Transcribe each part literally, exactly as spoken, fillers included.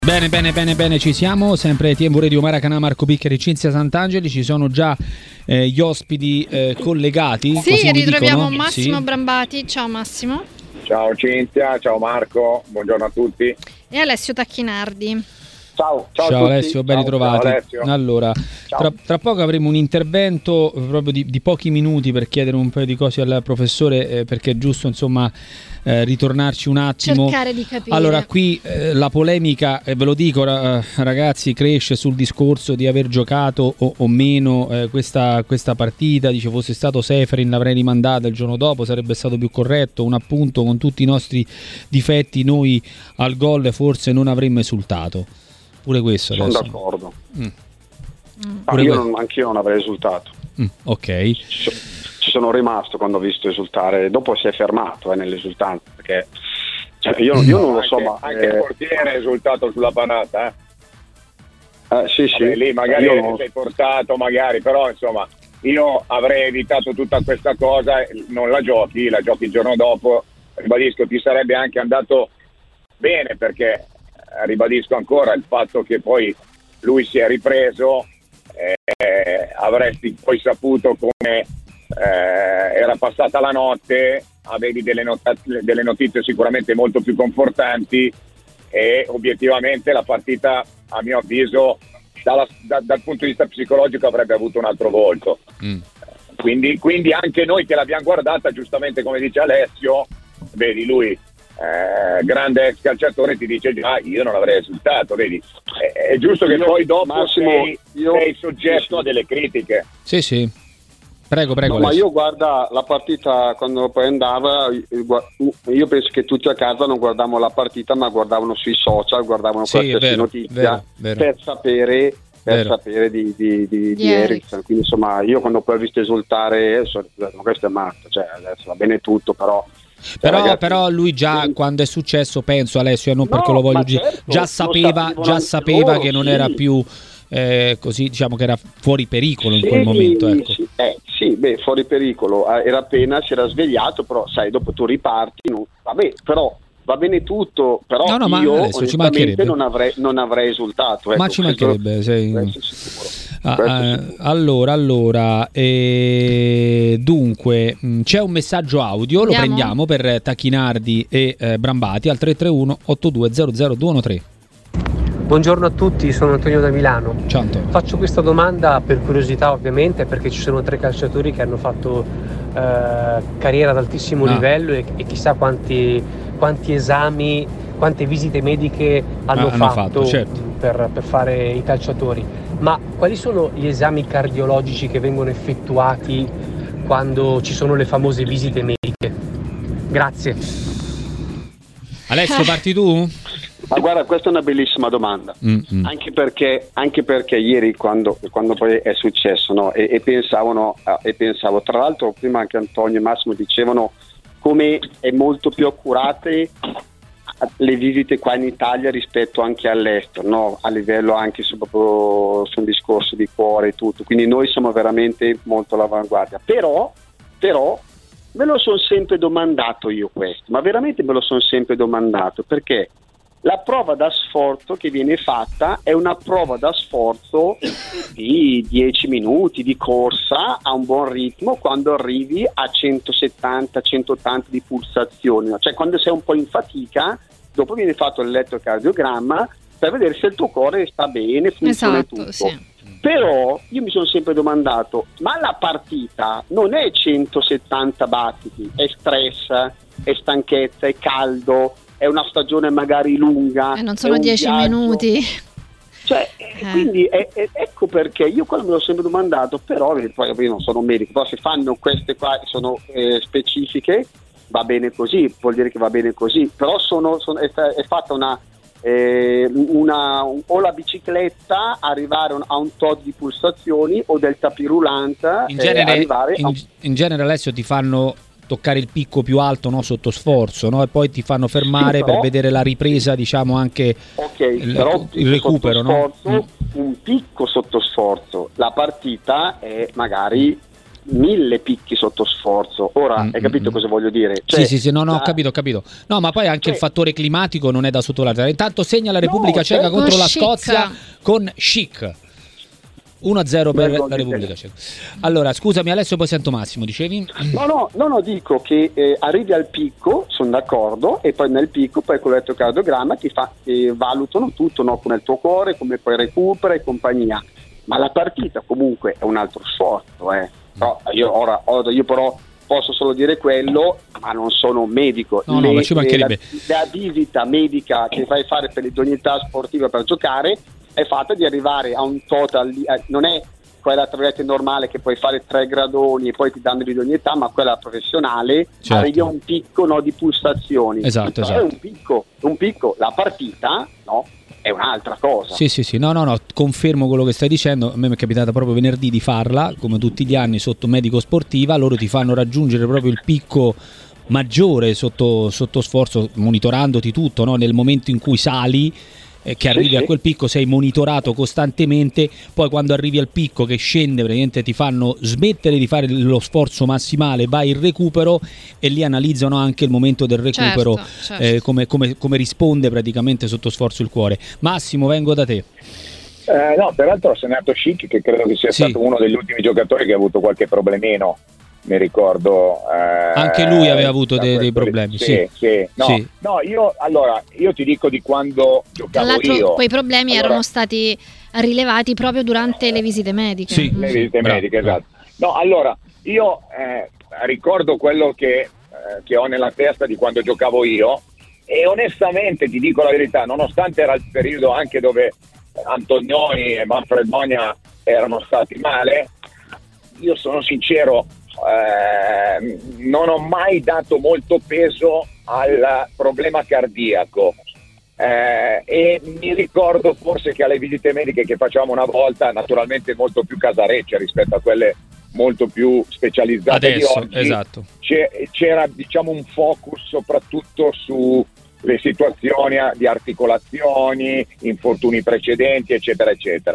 Bene, bene, bene, bene, ci siamo, sempre T M V Radio Maracanã, Marco Piccheri, Cinzia Sant'Angeli, ci sono già eh, gli ospiti eh, collegati. Sì, così ritroviamo dicono. Massimo Sì. Brambati, ciao Massimo. Ciao Cinzia, ciao Marco, buongiorno a tutti. E Alessio Tacchinardi. Ciao, ciao, Ciao a tutti. Alessio, ben Ciao, ritrovati. ciao Alessio. Allora, tra, tra poco avremo un intervento proprio di, di pochi minuti per chiedere un paio di cose al professore, eh, perché è giusto insomma eh, ritornarci un attimo. Cercare di capire. Allora, qui eh, la polemica, e eh, ve lo dico ra- ragazzi, cresce sul discorso di aver giocato o, o meno eh, questa, questa partita. Dice, fosse stato Seferin l'avrei rimandata il giorno dopo, sarebbe stato più corretto. Un appunto, con tutti i nostri difetti noi al gol forse non avremmo esultato. Pure questo sono adesso. d'accordo. Mm. Ah, io non, anch'io non avrei esultato. Mm, ok. Ci, ci sono rimasto quando ho visto esultare. Dopo si è fermato eh, nell'esultanza, perché cioè, io, io non lo so, anche, ma anche eh, il portiere è esultato sulla parata, eh? eh, sì, sì. Vabbè, lì magari io non... sei portato, magari, però insomma io avrei evitato tutta questa cosa. Non la giochi, la giochi il giorno dopo. Ribadisco, ti sarebbe anche andato bene, perché ribadisco ancora il fatto che poi lui si è ripreso, eh, avresti poi saputo come eh, era passata la notte, avevi delle, not- delle notizie sicuramente molto più confortanti, e obiettivamente la partita, a mio avviso, dalla, da, dal punto di vista psicologico avrebbe avuto un altro volto. Mm. Quindi, quindi anche noi che l'abbiamo guardata, giustamente come dice Alessio, vedi lui Eh, grande ex calciatore, ti dice già io non avrei esultato, vedi, è, è giusto che io, poi dopo Massimo, sei, io, sei soggetto sì, a delle critiche. Sì, sì, prego, prego. No, ma io guarda la partita quando poi andava, io penso che tutti a casa non guardavano la partita, ma guardavano sui social, guardavano sì, qualsiasi vero, notizia vero, vero. per sapere per Vero. sapere di, di, di, di Eriksen. Quindi insomma io quando poi ho visto esultare sono detto, ma questo è matto, cioè adesso va bene tutto, però Però, ragazzi, però lui già sì. quando è successo, penso Alessio, non no, perché lo voglio dire, certo, già sapeva, già sapeva loro, che non sì. era più eh, così, diciamo che era fuori pericolo in sì, quel momento. Ecco. Sì, eh, sì, beh, fuori pericolo, era appena si era svegliato, però sai, dopo tu riparti, non, vabbè, però va bene tutto, però no, no, io adesso, onestamente non avrei, non avrei esultato. Ecco, ma ci mancherebbe, sei... ah, ah, allora, allora eh, dunque mh, c'è un messaggio audio, Andiamo? Lo prendiamo per Tacchinardi e eh, Brambati al tre tre uno otto due zero zero due uno tre. Buongiorno a tutti, sono Antonio da Milano. Ciao Antonio. Faccio questa domanda per curiosità, ovviamente, perché ci sono tre calciatori che hanno fatto eh, carriera ad altissimo ah. livello e, e chissà quanti, quanti esami, quante visite mediche hanno, ah, hanno fatto, fatto certo. per, per fare i calciatori. Ma quali sono gli esami cardiologici che vengono effettuati quando ci sono le famose visite mediche? Grazie. Alessio, parti tu? Ma guarda, questa è una bellissima domanda, Mm-mm. anche perché anche perché ieri quando, quando poi è successo, no, e, e pensavano e pensavo, tra l'altro prima anche Antonio e Massimo dicevano come è molto più accurate le visite qua in Italia rispetto anche all'estero, no? A livello anche su, proprio, su un discorso di cuore e tutto, quindi noi siamo veramente molto all'avanguardia, però, però me lo sono sempre domandato io questo, ma veramente me lo sono sempre domandato, perché la prova da sforzo che viene fatta è una prova da sforzo di dieci minuti di corsa a un buon ritmo quando arrivi a centosettanta centottanta di pulsazioni, no? Cioè quando sei un po' in fatica, dopo viene fatto l'elettrocardiogramma per vedere se il tuo cuore sta bene, funziona esatto, tutto. Sì. Però io mi sono sempre domandato, ma la partita non è centosettanta battiti, è stress, è stanchezza, è caldo, è una stagione magari lunga, e non sono dieci minuti, cioè eh. quindi è, è, ecco perché io quello me l'ho sempre domandato, però poi io non sono un medico, però se fanno queste qua sono eh, specifiche, va bene così, vuol dire che va bene così, però sono, sono è, è fatta una eh, una o la bicicletta arrivare a un tot di pulsazioni o del tapirulante in genere, eh, arrivare in, a... in genere Alessio ti fanno toccare il picco più alto, no, sotto sforzo, no? E poi ti fanno fermare sì, però, per vedere la ripresa, diciamo anche okay, il, però il recupero, sforzo, no? Un picco sotto sforzo, la partita è magari mille picchi sotto sforzo. Ora, Mm, hai capito mm, cosa voglio dire? Sì, Cioè, sì, sì, no, no, ho la- capito, ho capito. No, ma poi anche Cioè- il fattore climatico non è da sottovalutare. Intanto segna la Repubblica No, Ceca certo. contro Con la Schick. Scozia con Schick. uno a zero per Vergogna la te. Repubblica Ceca. Allora, scusami Alessio, poi sento Massimo, dicevi? No, no, no, no, dico che eh, arrivi al picco, sono d'accordo, e poi nel picco, poi con l'elettrocardiogramma ti fa, eh, valutano tutto, no? Come il tuo cuore, come poi recupera e compagnia. Ma la partita comunque è un altro sforzo, eh. Però io ora, ora io però posso solo dire quello, ma non sono un medico. No, no, ma ci mancherebbe. la, la visita medica che fai fare per l'idoneità sportiva per giocare è fatta di arrivare a un total, eh, non è quella tra virgolette normale che puoi fare tre gradoni e poi ti danno l'idoneità, ma quella professionale, Certo. arrivi a un picco, no, di pulsazioni. Esatto, Però esatto. è un picco, un picco, la partita, no, è un'altra cosa. Sì, sì, sì, no, no, no, confermo quello che stai dicendo. A me mi è capitato proprio venerdì di farla, come tutti gli anni, sotto medico sportiva. Loro ti fanno raggiungere proprio il picco maggiore sotto, sotto sforzo, monitorandoti tutto, no? Nel momento in cui sali, eh, che Sì, arrivi a sì. quel picco, sei monitorato costantemente. Poi quando arrivi al picco che scende, praticamente ti fanno smettere di fare lo sforzo massimale, vai in recupero e lì analizzano anche il momento del recupero, Certo, certo. eh, come, come- come risponde praticamente sotto sforzo il cuore. Massimo, vengo da te. Eh, no, peraltro ho segnato Schick, che credo che sia Sì. stato uno degli ultimi giocatori che ha avuto qualche problemino, mi ricordo. eh, Anche lui aveva avuto da dei- dei questo- problemi, Sì, sì. sì. No, Sì. no, io allora io ti dico di quando Tra giocavo l'altro io. quei problemi Allora, erano stati rilevati proprio durante le visite mediche. Sì. Mm. le visite Bravo, mediche, bravo. esatto. No, allora io eh, ricordo quello che, eh, che ho nella testa di quando giocavo io, e onestamente ti dico la verità, nonostante era il periodo anche dove Antonioni e Manfredonia erano stati male, io sono sincero, eh, non ho mai dato molto peso al problema cardiaco. Eh, e mi ricordo forse che alle visite mediche che facciamo una volta, naturalmente molto più casarecce rispetto a quelle molto più specializzate Adesso, di oggi, esatto. c'è- c'era diciamo un focus soprattutto sulle situazioni di articolazioni, infortuni precedenti, eccetera eccetera.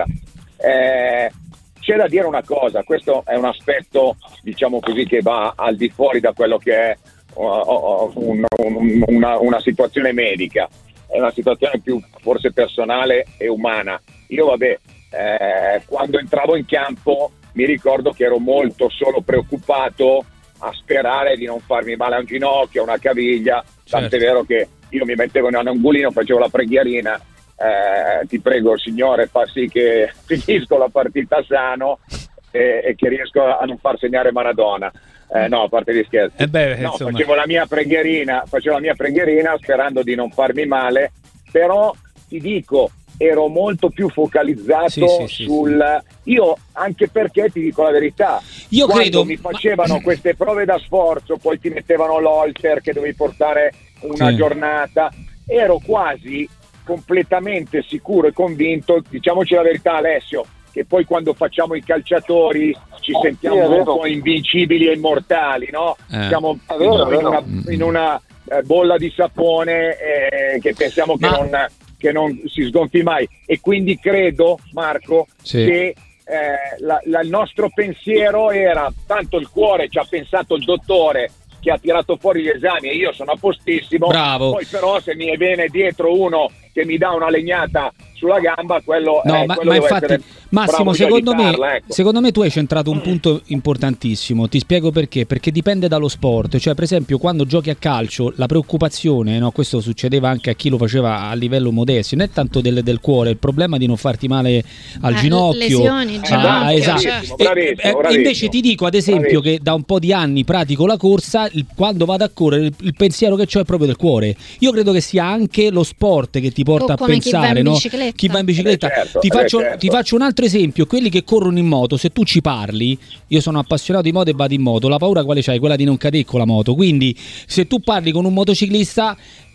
Eh, c'è da dire una cosa, questo è un aspetto diciamo così che va al di fuori da quello che è uh, uh, un- un- una, una situazione medica, è una situazione più forse personale e umana. Io vabbè, eh, quando entravo in campo mi ricordo che ero molto solo preoccupato a sperare di non farmi male a un ginocchio, a una caviglia, tant'è Certo. vero che io mi mettevo in un angolino, facevo la preghierina, eh, ti prego Signore fa sì che finisco la partita sano e, e che riesco a non far segnare Maradona. Eh, no, a parte gli scherzi. Eh beh, No, insomma. facevo la mia preghierina, facevo la mia preghierina sperando di non farmi male, però ti dico, ero molto più focalizzato Sì, sì, sì, sul... Io, anche perché ti dico la verità, Io quando credo- mi facevano queste prove da sforzo, poi ti mettevano l'holter che dovevi portare una Sì. giornata, ero quasi completamente sicuro e convinto, diciamoci la verità Alessio, che poi quando facciamo i calciatori ci sentiamo Sì, è un vero. po' invincibili e immortali, no? Eh. Siamo È vero, è in vero. una, in una eh, bolla di sapone eh, che pensiamo che Ma- non, che non si sgonfi mai, e quindi credo, Marco, Sì. che eh, la- la- il nostro pensiero era tanto il cuore, ci ha pensato il dottore che ha tirato fuori gli esami e io sono a postissimo. Bravo. Poi però se mi viene dietro uno che mi dà una legnata sulla gamba, quello No, eh, ma, quello ma devo infatti, essere Massimo, bravo già a secondo me, evitarla, ecco. secondo me tu hai centrato un punto importantissimo. Ti spiego perché. Perché dipende dallo sport. Cioè, per esempio, quando giochi a calcio, la preoccupazione, no, questo succedeva anche a chi lo faceva a livello modesto, non è tanto del, del cuore, il problema di non farti male al Eh, ginocchio. lesioni, Ah, ginocchio, esatto. certo. E- Bravissimo, e- bravissimo. invece ti dico, ad esempio, Bravissimo. che da un po' di anni pratico la corsa, il- quando vado a correre, il, il pensiero che ho è proprio del cuore. Io credo che sia anche lo sport che ti porta O a come chi va in pensare, no? bicicletta. Chi va in bicicletta. Eh, certo, ti, eh, faccio, certo. ti faccio un altro esempio, quelli che corrono in moto, se tu ci parli, io sono appassionato di moto e vado in moto, la paura quale c'hai? Quella di non cadere con la moto, quindi se tu parli con un motociclista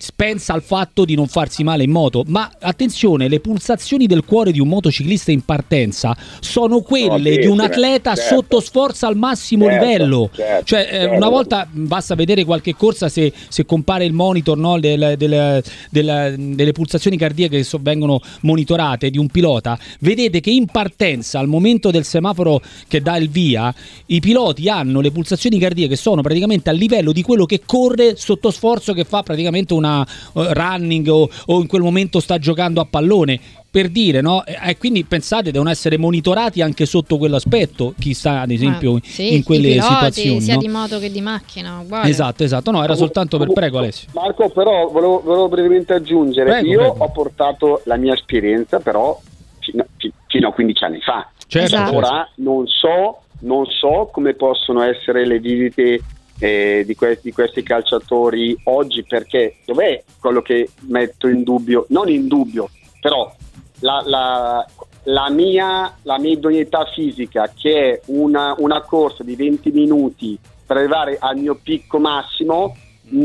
pensa al fatto di non farsi male in moto, ma attenzione, le pulsazioni del cuore di un motociclista in partenza sono quelle di un atleta certo. sotto sforzo al massimo certo, livello, certo, cioè certo. una volta basta vedere qualche corsa se, se compare il monitor, no, del, del, del, delle pulsazioni cardiache che so, vengono monitorate di un pilota, vedete che in partenza al momento del semaforo che dà il via i piloti hanno le pulsazioni cardiache che sono praticamente a livello di quello che corre sotto sforzo, che fa praticamente una uh, running o, o in quel momento sta giocando a pallone, per dire, no? E eh, quindi pensate, devono essere monitorati anche sotto quell'aspetto chi sta ad esempio ah, sì, in quelle piloti, situazioni, sia no? di moto che di macchina, uguale. Esatto, esatto, no, era soltanto per prego Alessio. Marco, però volevo, volevo brevemente aggiungere, prego, io prego. ho portato la mia esperienza però fino, fino a quindici anni fa, certo, esatto. ora non so non so come possono essere le visite eh, di, questi, di questi calciatori oggi, perché dov'è quello che metto in dubbio, non in dubbio, però la, la, la mia la mia idoneità fisica, che è una, una corsa di venti minuti per arrivare al mio picco massimo, mh,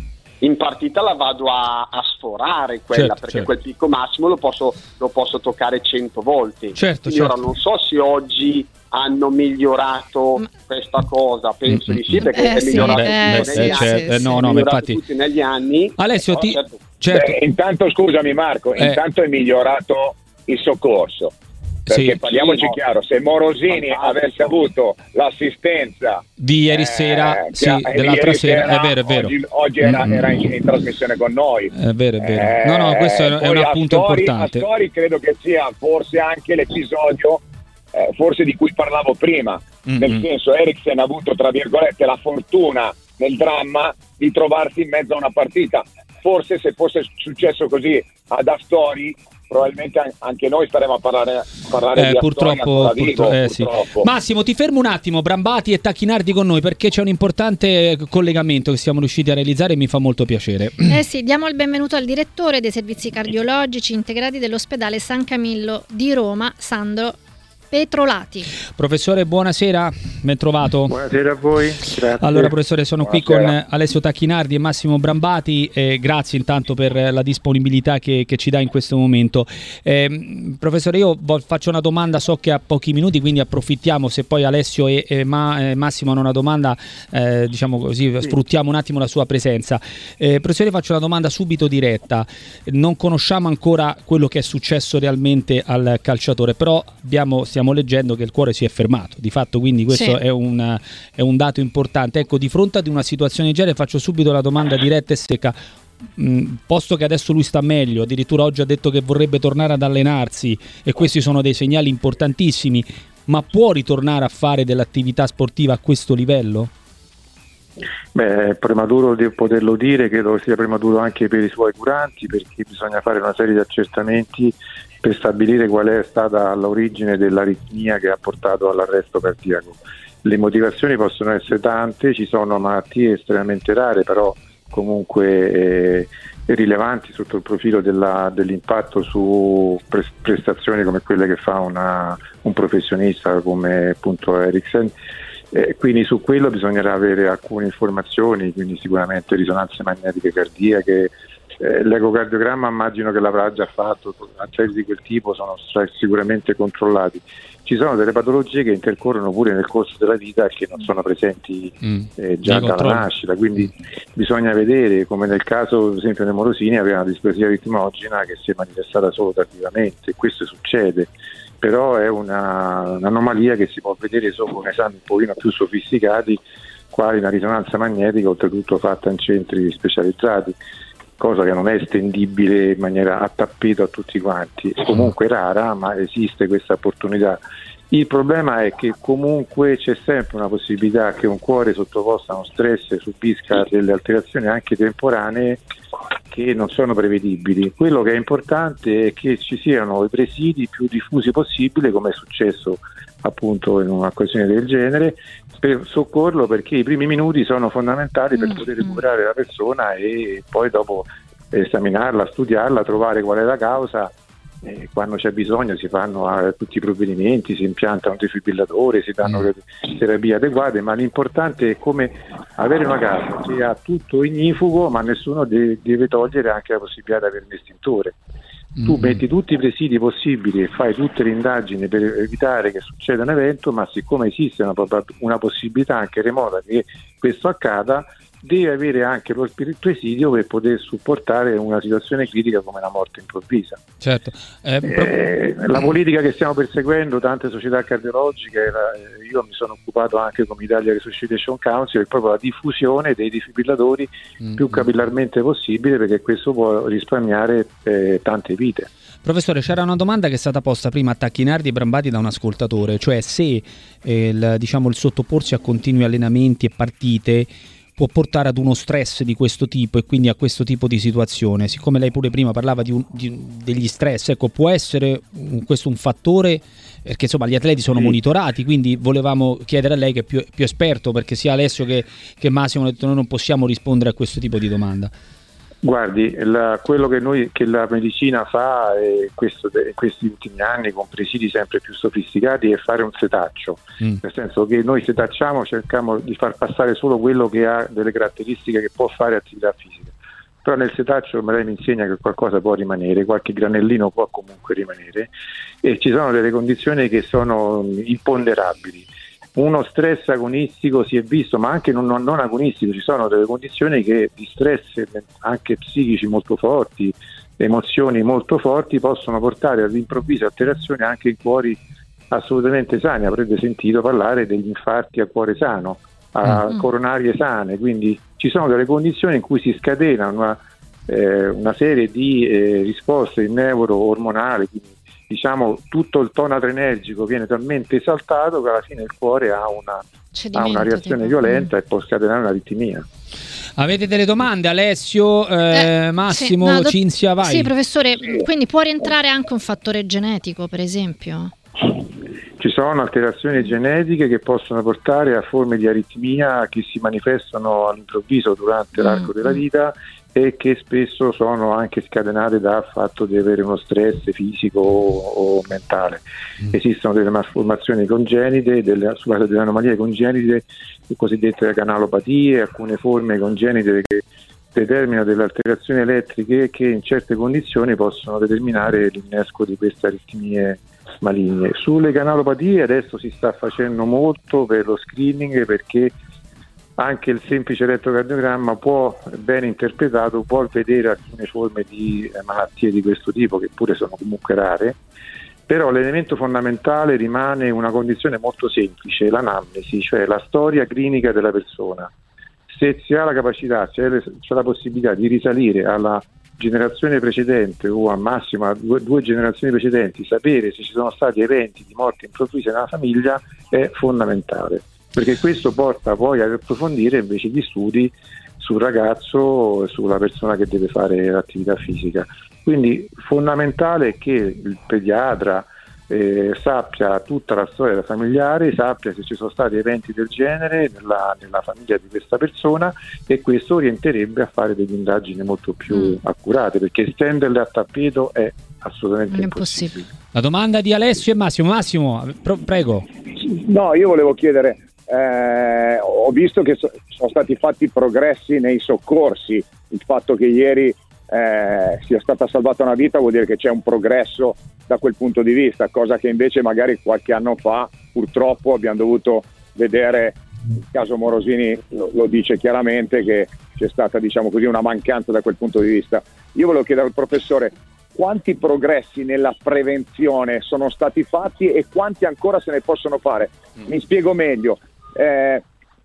in partita la vado a, a sforare quella, certo, perché certo. quel picco massimo lo posso, lo posso toccare cento volte. Certo, Quindi certo. ora non so se oggi hanno migliorato Ma... questa cosa, penso mm, di sì, perché eh, è sì, migliorato eh, tutto sì, negli sì, anni, sì, sì. no, è no, ma migliorato infatti tutti negli anni. Alessio però, ti... certo, certo. Beh, intanto scusami Marco, Eh. intanto è migliorato il soccorso, perché Sì. parliamoci Sì, no. chiaro, se Morosini Fantastico. avesse avuto l'assistenza di ieri eh, sera, che- sì, eh, dell'altra ieri sera, è vero, è vero. Oggi, oggi era, Mm, era in, mm. in trasmissione con noi. È vero, è vero. No, no, questo è, Eh, è un poi appunto Astori, importante. Astori credo che sia forse anche l'episodio eh, forse di cui parlavo prima, Mm-hmm. nel senso Eriksen ha avuto tra virgolette la fortuna nel dramma di trovarsi in mezzo a una partita. Forse se fosse successo così ad Astori probabilmente an- anche noi staremo a parlare, parlare Eh, di purtroppo, Astori ancora vivo, purtro- eh, sì. purtroppo. Massimo, ti fermo un attimo, Brambati e Tacchinardi con noi, perché c'è un importante collegamento che siamo riusciti a realizzare e mi fa molto piacere. Eh sì, diamo il benvenuto al direttore dei servizi cardiologici integrati dell'ospedale San Camillo di Roma, Sandro Petrolati. Professore, buonasera, ben trovato. Buonasera a voi. Grazie. Allora professore, sono Buonasera. qui con Alessio Tacchinardi e Massimo Brambati, eh, grazie intanto per la disponibilità che, che ci dà in questo momento. Eh, professore, io vo- faccio una domanda, so che ha pochi minuti, quindi approfittiamo, se poi Alessio e, e Ma- eh, Massimo hanno una domanda, eh, diciamo così, sì. sfruttiamo un attimo la sua presenza. Eh, professore, faccio una domanda subito diretta, non conosciamo ancora quello che è successo realmente al calciatore, però abbiamo stiamo leggendo che il cuore si è fermato, di fatto, quindi questo Sì. è, un, è un dato importante. Ecco, di fronte ad una situazione del genere faccio subito la domanda diretta e secca. Mh, posto che adesso lui sta meglio, addirittura oggi ha detto che vorrebbe tornare ad allenarsi e questi sono dei segnali importantissimi, ma può ritornare a fare dell'attività sportiva a questo livello? Beh, è prematuro di poterlo dire, credo sia prematuro anche per i suoi curanti, perché bisogna fare una serie di accertamenti per stabilire qual è stata l'origine dell'aritmia che ha portato all'arresto cardiaco. Le motivazioni possono essere tante, ci sono malattie estremamente rare, però comunque eh, rilevanti sotto il profilo della, dell'impatto su pre- prestazioni come quelle che fa una, un professionista come appunto Eriksen. Eh, quindi su quello bisognerà avere alcune informazioni, quindi sicuramente risonanze magnetiche cardiache, eh, l'ecocardiogramma immagino che l'avrà già fatto, atleti di quel tipo sono sicuramente controllati. Ci sono delle patologie che intercorrono pure nel corso della vita e che non sono presenti Mm. eh, già dalla nascita, quindi bisogna vedere, come nel caso ad esempio dei Morosini aveva una displasia ritmogena che si è manifestata solo tardivamente, questo succede. Però è una, un'anomalia che si può vedere solo con esami un pochino più sofisticati, quali una risonanza magnetica, oltretutto fatta in centri specializzati, cosa che non è estendibile in maniera a tappeto a tutti quanti. È comunque rara, ma esiste questa opportunità. Il problema è che comunque c'è sempre una possibilità che un cuore sottoposto a uno stress subisca delle alterazioni anche temporanee che non sono prevedibili. Quello che è importante è che ci siano i presidi più diffusi possibile, come è successo appunto in un'occasione del genere, per soccorrerlo, perché i primi minuti sono fondamentali per poter recuperare la persona e poi dopo esaminarla, studiarla, trovare qual è la causa eh, quando c'è bisogno si fanno eh, tutti i provvedimenti, si impianta un defibrillatore, si danno le terapie adeguate, ma l'importante è come avere una casa che ha tutto ignifugo, ma nessuno deve, deve togliere anche la possibilità di avere un estintore. Tu mm-hmm. metti tutti i presidi possibili e fai tutte le indagini per evitare che succeda un evento, ma siccome esiste una, una possibilità anche remota che questo accada, deve avere anche lo spirito presidio per poter supportare una situazione critica come la morte improvvisa. Certo. Eh, eh, proprio... La politica che stiamo perseguendo, tante società cardiologiche, la, io mi sono occupato anche come Italia Resuscitation Council, è proprio la diffusione dei defibrillatori mm-hmm. più capillarmente possibile, perché questo può risparmiare eh, tante vite. Professore, c'era una domanda che è stata posta prima a Tacchinardi e Brambati da un ascoltatore, cioè se eh, il, diciamo, il sottoporsi a continui allenamenti e partite può portare ad uno stress di questo tipo e quindi a questo tipo di situazione. Siccome lei pure prima parlava di, un, di degli stress, ecco, può essere un, questo un fattore, perché insomma gli atleti sono sì. monitorati, quindi volevamo chiedere a lei che è più, più esperto, perché sia Alessio che, che Massimo hanno detto noi non possiamo rispondere a questo tipo di domanda. Guardi, la, quello che noi che la medicina fa eh, questo, in questi ultimi anni con presidi sempre più sofisticati è fare un setaccio, mm. nel senso che noi setacciamo, cerchiamo di far passare solo quello che ha delle caratteristiche che può fare attività fisica, però nel setaccio lei mi insegna che qualcosa può rimanere, qualche granellino può comunque rimanere, e ci sono delle condizioni che sono imponderabili. Uno stress agonistico si è visto, ma anche non, non agonistico, ci sono delle condizioni che di stress anche psichici molto forti, emozioni molto forti possono portare all'improvvisa alterazioni anche in cuori assolutamente sani. Avrete sentito parlare degli infarti a cuore sano, a mm-hmm. coronarie sane, quindi ci sono delle condizioni in cui si scatena una, eh, una serie di eh, risposte neuro-ormonali, quindi diciamo tutto il tono adrenergico viene talmente esaltato che alla fine il cuore ha una, ha una reazione tipo. violenta mm. e può scatenare un'aritmia. Avete delle domande, Alessio, eh, eh, Massimo, sì, no, Cinzia, vai. Sì, professore, quindi può rientrare anche un fattore genetico, per esempio? Ci sono alterazioni genetiche che possono portare a forme di aritmia che si manifestano all'improvviso durante mm. l'arco della vita e che spesso sono anche scatenate dal fatto di avere uno stress fisico o, o mentale. Mm. Esistono delle malformazioni congenite, delle, scusate, delle anomalie congenite, le cosiddette canalopatie, alcune forme congenite che determinano delle alterazioni elettriche che in certe condizioni possono determinare l'innesco di queste aritmie maligne. Sulle canalopatie adesso si sta facendo molto per lo screening, perché anche il semplice elettrocardiogramma può, ben interpretato, può vedere alcune forme di eh, malattie di questo tipo, che pure sono comunque rare, però l'elemento fondamentale rimane una condizione molto semplice, l'anamnesi, cioè la storia clinica della persona. Se si ha la capacità, se c'è la possibilità di risalire alla generazione precedente o al massimo a due, due generazioni precedenti, sapere se ci sono stati eventi di morte improvvisa nella famiglia è fondamentale, perché questo porta poi ad approfondire invece gli studi sul ragazzo e sulla persona che deve fare l'attività fisica. Quindi fondamentale che il pediatra eh, sappia tutta la storia familiare, sappia se ci sono stati eventi del genere nella, nella famiglia di questa persona, e questo orienterebbe a fare delle indagini molto più mm. accurate, perché estenderle a tappeto è assolutamente impossibile. La domanda di Alessio e Massimo. Massimo, pro- prego. No, io volevo chiedere, eh, ho visto che so- sono stati fatti progressi nei soccorsi, il fatto che ieri eh, sia stata salvata una vita vuol dire che c'è un progresso da quel punto di vista, cosa che invece magari qualche anno fa purtroppo abbiamo dovuto vedere. Il caso Morosini lo, lo dice chiaramente che c'è stata, diciamo così, una mancanza da quel punto di vista. Io volevo chiedere al professore quanti progressi nella prevenzione sono stati fatti e quanti ancora se ne possono fare. Mi spiego meglio. Eh,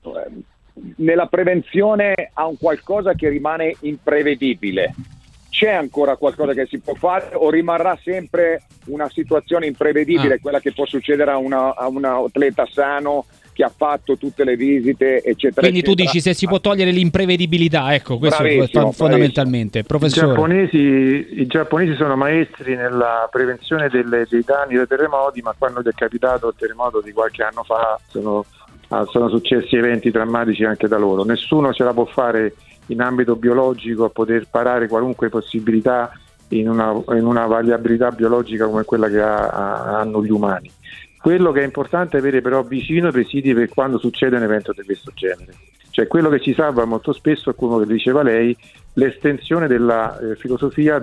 nella prevenzione ha un qualcosa che rimane imprevedibile. C'è ancora qualcosa che si può fare o rimarrà sempre una situazione imprevedibile, ah. quella che può succedere a, una, a un atleta sano che ha fatto tutte le visite, eccetera. Quindi eccetera. Tu dici se si può togliere l'imprevedibilità, ecco, questo bravissimo, fondamentalmente. Professore. I giapponesi, I giapponesi sono maestri nella prevenzione delle, dei danni dai terremoti, ma quando gli è capitato il terremoto di qualche anno fa sono, sono successi eventi drammatici anche da loro. Nessuno ce la può fare in ambito biologico a poter parare qualunque possibilità in una, in una variabilità biologica come quella che ha, ha, hanno gli umani. Quello che è importante è avere però vicino i presidi per quando succede un evento di questo genere. Cioè quello che ci salva molto spesso è come diceva lei, l'estensione della eh, filosofia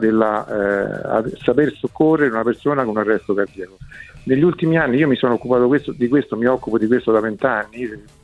della eh, saper soccorrere una persona con un arresto cardiaco. Negli ultimi anni io mi sono occupato questo, di questo, mi occupo di questo da vent'anni,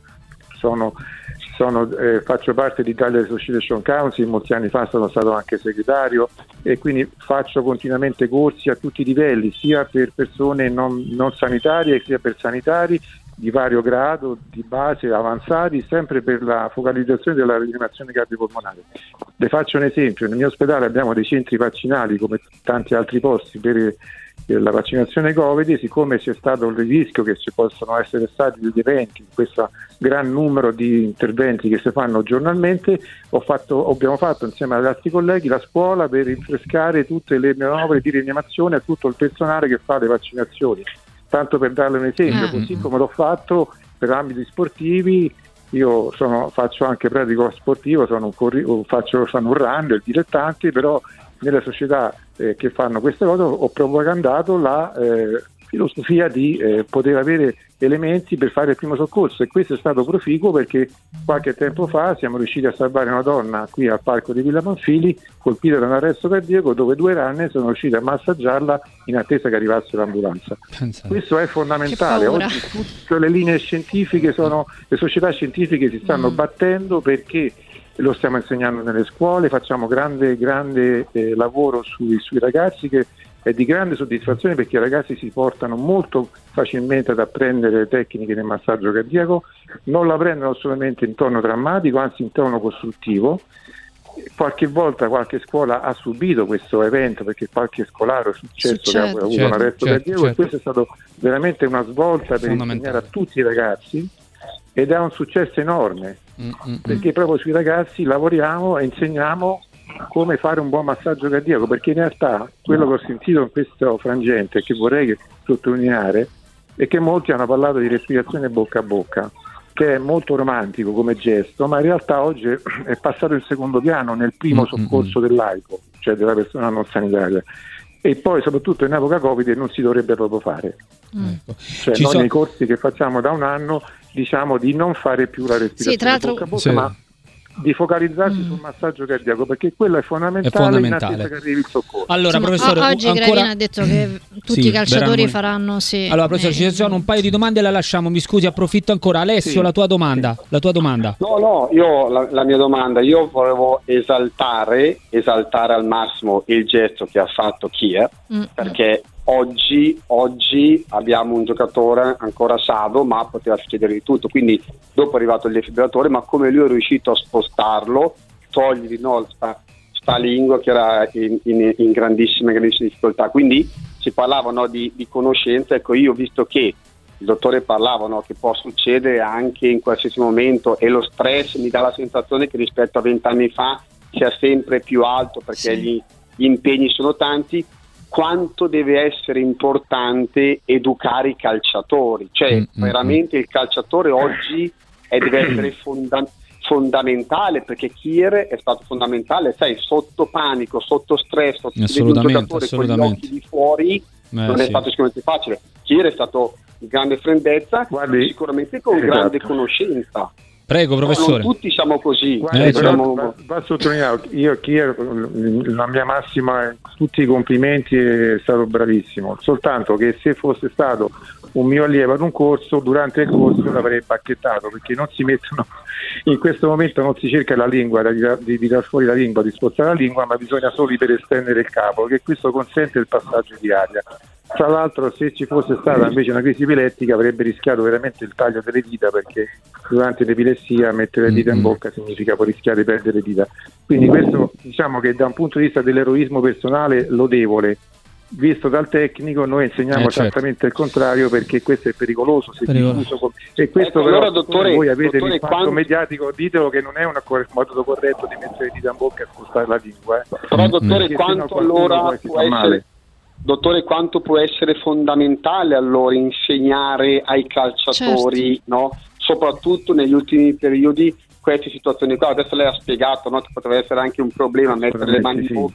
sono, sono, eh, faccio parte d'Italia Resuscitation Council, molti anni fa sono stato anche segretario e quindi faccio continuamente corsi a tutti i livelli, sia per persone non, non sanitarie sia per sanitari di vario grado, di base, avanzati, sempre per la focalizzazione della rianimazione cardiopolmonare. Le faccio un esempio: nel mio ospedale abbiamo dei centri vaccinali come tanti altri posti per la vaccinazione Covid. Siccome c'è stato il rischio che ci possono essere stati degli eventi in questo gran numero di interventi che si fanno giornalmente, ho fatto, abbiamo fatto insieme agli altri colleghi la scuola per rinfrescare tutte le manovre di rianimazione a tutto il personale che fa le vaccinazioni. Tanto per darle un esempio, mm. così come l'ho fatto per ambiti sportivi, io sono, faccio anche pratico sportivo, sono un corri- faccio sono un runner, dilettante, però nelle società eh, che fanno queste cose ho propagandato la eh, filosofia di eh, poter avere elementi per fare il primo soccorso, e questo è stato proficuo perché qualche tempo fa siamo riusciti a salvare una donna qui al parco di Villa Pamphili colpita da un arresto cardiaco, dove due runner sono riusciti a massaggiarla in attesa che arrivasse l'ambulanza. Pensate. Questo è fondamentale. Oggi tutte le linee scientifiche sono, le società scientifiche si stanno mm. battendo perché lo stiamo insegnando nelle scuole, facciamo grande grande eh, lavoro sui, sui ragazzi, che è di grande soddisfazione perché i ragazzi si portano molto facilmente ad apprendere le tecniche del massaggio cardiaco, non la prendono solamente in tono drammatico, anzi in tono costruttivo. Qualche volta qualche scuola ha subito questo evento perché qualche scolaro è successo sì, che certo, ha avuto certo, un arresto certo, cardiaco, certo. e questo è stato veramente una svolta per insegnare a tutti i ragazzi, ed è un successo enorme mm-hmm. perché proprio sui ragazzi lavoriamo e insegniamo come fare un buon massaggio cardiaco, perché in realtà quello che ho sentito in questo frangente, che vorrei sottolineare, è che molti hanno parlato di respirazione bocca a bocca, che è molto romantico come gesto, ma in realtà oggi è passato in secondo piano nel primo mm-hmm. soccorso del laico, cioè della persona non sanitaria, e poi soprattutto in epoca Covid non si dovrebbe proprio fare. Mm. Cioè Ci noi so- nei corsi che facciamo da un anno diciamo di non fare più la respirazione sì, tra l'altro, bocca a bocca, sì. ma di focalizzarsi mm. sul massaggio cardiaco, perché quello è fondamentale, è fondamentale. in attesa che arrivi il soccorso. Allora, Insomma, professore, o- oggi ancora... Gravina ha detto che tutti sì, i calciatori verranno... faranno sì. Allora, professore, eh. ci sono un paio di domande, la lasciamo, mi scusi, approfitto ancora. Alessio, sì. la tua domanda, la tua domanda. No, no, io la, la mia domanda, io volevo esaltare, esaltare al massimo il gesto che ha fatto Kier, mm. perché oggi, oggi abbiamo un giocatore ancora sano, ma poteva succedere di tutto, quindi dopo è arrivato il defibrillatore, ma come lui è riuscito a spostarlo, togliergli no, sta, sta lingua che era in, in, in grandissime, grandissime difficoltà, quindi si parlava no, di, di conoscenza. Ecco, io ho visto che il dottore parlava no, che può succedere anche in qualsiasi momento, e lo stress mi dà la sensazione che rispetto a vent'anni fa sia sempre più alto, perché sì. gli, gli impegni sono tanti. Quanto deve essere importante educare i calciatori, cioè mm-hmm. veramente il calciatore oggi è, deve essere fonda- fondamentale, perché Kier è stato fondamentale, sai, sotto panico, sotto stress, sotto un giocatore con gli occhi di fuori, eh, non sì. è stato sicuramente facile. Kier è stato di grande freddezza, Guardi, sicuramente con esatto. grande conoscenza. Prego, professore. No, non tutti siamo così. Guarda, eh, però, va, va sottolineato, io Kier, la mia massima, tutti i complimenti, è stato bravissimo, soltanto che se fosse stato un mio allievo ad un corso, durante il corso l'avrei bacchettato, perché non si mettono, in questo momento non si cerca la lingua, di, di dar fuori la lingua, di spostare la lingua, ma bisogna solo per estendere il capo, che questo consente il passaggio di aria. Tra l'altro, se ci fosse stata invece una crisi epilettica avrebbe rischiato veramente il taglio delle dita, perché durante l'epilessia mettere le dita in bocca significa poi rischiare di perdere le dita. Quindi questo, diciamo che da un punto di vista dell'eroismo personale lodevole, visto dal tecnico, noi insegniamo eh, certo. esattamente il contrario, perché questo è pericoloso, se diffuso con... e questo ecco, però allora, dottore, voi avete dottore, l'impatto quando... mediatico, ditelo che non è un modo corretto di mettere le dita in bocca e spostare la lingua, eh. Però dottore, quanto allora può essere Dottore, quanto può essere fondamentale allora insegnare ai calciatori, certo. no? Soprattutto negli ultimi periodi, queste situazioni qua. Adesso lei ha spiegato no? che poteva essere anche un problema mettere le mani in bocca,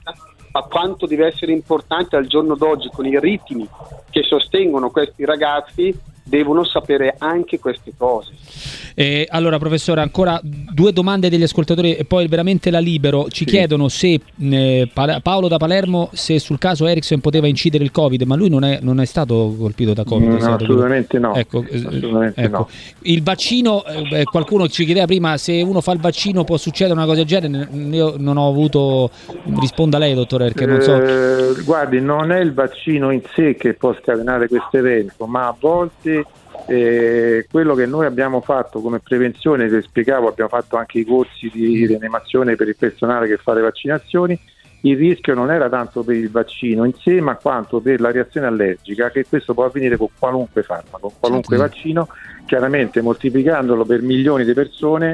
ma quanto deve essere importante al giorno d'oggi, con i ritmi che sostengono questi ragazzi, devono sapere anche queste cose. Eh, allora professore, ancora due domande degli ascoltatori e poi veramente la libero. Ci sì. chiedono se eh, pa- Paolo da Palermo, se sul caso Eriksen poteva incidere il Covid, ma lui non è, non è stato colpito da Covid. No, no, assolutamente no. Ecco, assolutamente ecco. no. Il vaccino, eh, qualcuno ci chiedeva prima se uno fa il vaccino può succedere una cosa del genere. Io non ho avuto, risponda lei dottore, perché non so. Eh, guardi, non è il vaccino in sé che può scatenare questo evento, ma a volte Eh, quello che noi abbiamo fatto come prevenzione, che spiegavo, abbiamo fatto anche i corsi di rianimazione per il personale che fa le vaccinazioni. Il rischio non era tanto per il vaccino in sé, ma quanto per la reazione allergica, che questo può avvenire con qualunque farmaco, con qualunque certo. vaccino, chiaramente moltiplicandolo per milioni di persone,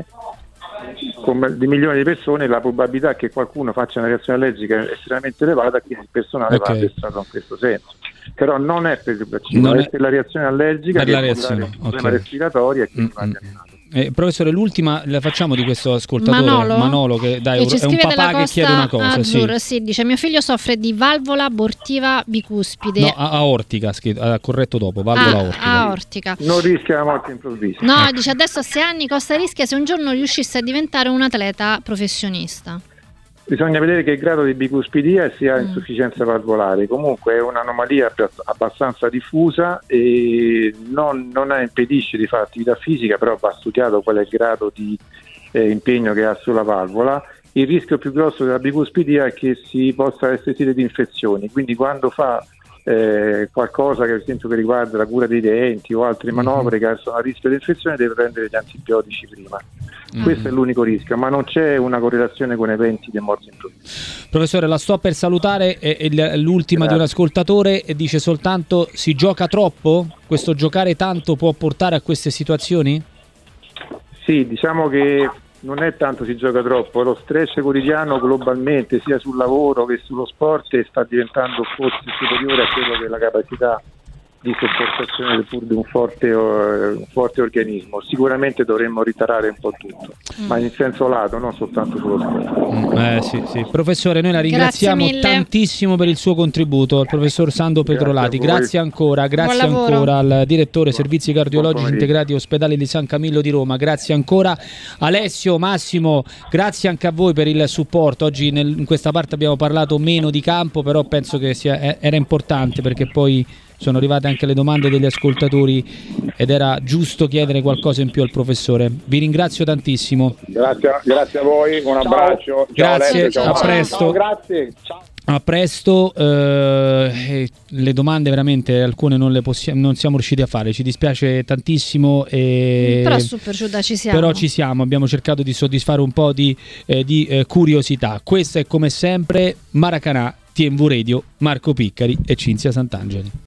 con di milioni di persone, la probabilità che qualcuno faccia una reazione allergica è estremamente elevata, quindi il personale okay. va addestrato in questo senso. Però non è per il vaccino, non è per la reazione allergica, per che la reazione, un problema okay. respiratorio e quindi va eh, professore, l'ultima la facciamo di questo ascoltatore Manolo, Manolo che dai, che è un papà che chiede una cosa. Azzurra, sì. sì, dice mio figlio soffre di valvola abortiva bicuspide. No, aortica, ha corretto dopo, valvola ah, aortica. aortica. Non rischia la morte improvvisa. No, ecco. dice adesso a sei anni, cosa rischia se un giorno riuscisse a diventare un atleta professionista? Bisogna vedere che grado di bicuspidia e sia mm. insufficienza valvolare. Comunque è un'anomalia abbastanza diffusa e non, non impedisce di fare attività fisica, però va studiato qual è il grado di eh, impegno che ha sulla valvola. Il rischio più grosso della bicuspidia è che si possa essere sede di infezioni, quindi quando fa eh, qualcosa che, per esempio, che riguarda la cura dei denti o altre manovre che sono a rischio di infezione, deve prendere gli antibiotici prima. Mm. Questo è l'unico rischio, ma non c'è una correlazione con eventi di morte improvvisa. Professore, la sto per salutare, è, è l'ultima Grazie. Di un ascoltatore e dice soltanto: si gioca troppo? Questo giocare tanto può portare a queste situazioni? Sì, diciamo che non è tanto si gioca troppo, lo stress quotidiano globalmente sia sul lavoro che sullo sport sta diventando forse superiore a quello che è la capacità di sopportazione pur di un forte, uh, un forte organismo. Sicuramente dovremmo ritarare un po' tutto, mm. ma in senso lato, non soltanto sullo sport. Mm, eh, sì, sì. Professore, noi la ringraziamo tantissimo per il suo contributo, il professor Sandro Petrolati. Grazie, grazie ancora, grazie ancora al direttore servizi cardiologici integrati ospedale di San Camillo di Roma. Grazie ancora Alessio, Massimo, grazie anche a voi per il supporto. Oggi nel, in questa parte abbiamo parlato meno di campo, però penso che sia, era importante, perché poi sono arrivate anche le domande degli ascoltatori ed era giusto chiedere qualcosa in più al professore. Vi ringrazio tantissimo. Grazie, grazie a voi, un ciao. Abbraccio. Ciao, grazie, Alessio, ciao. A presto. Ciao, grazie. Ciao. A presto. Eh, le domande veramente alcune non le possiamo, non siamo riusciti a fare, ci dispiace tantissimo. E però super giuda ci siamo. Però ci siamo, abbiamo cercato di soddisfare un po' di, eh, di eh, curiosità. Questa è come sempre Maracanà, T M V Radio, Marco Piccari e Cinzia Sant'Angeli.